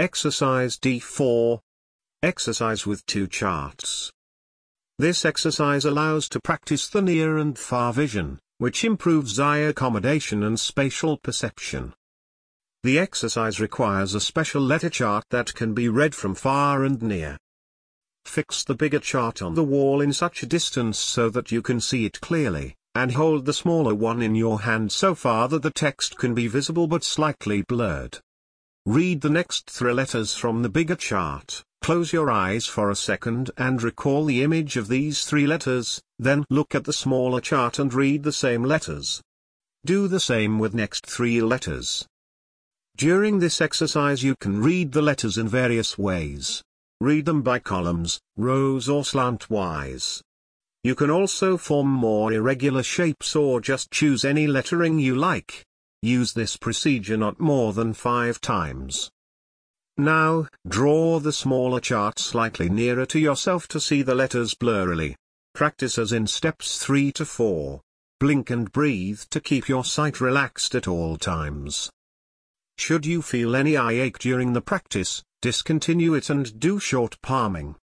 Exercise D4. Exercise with two charts. This exercise allows to practice the near and far vision, which improves eye accommodation and spatial perception. The exercise requires a special letter chart that can be read from far and near. Fix the bigger chart on the wall in such a distance so that you can see it clearly, and hold the smaller one in your hand so far that the text can be visible but slightly blurred. Read the next three letters from the bigger chart, close your eyes for a second and recall the image of these three letters, then look at the smaller chart and read the same letters. Do the same with next three letters. During this exercise you can read the letters in various ways. Read them by columns, rows or slantwise. You can also form more irregular shapes or just choose any lettering you like. Use this procedure not more than 5 times. Now, draw the smaller chart slightly nearer to yourself to see the letters blurrily. Practice as in steps 3 to 4. Blink and breathe to keep your sight relaxed at all times. Should you feel any eye ache during the practice, discontinue it and do short palming.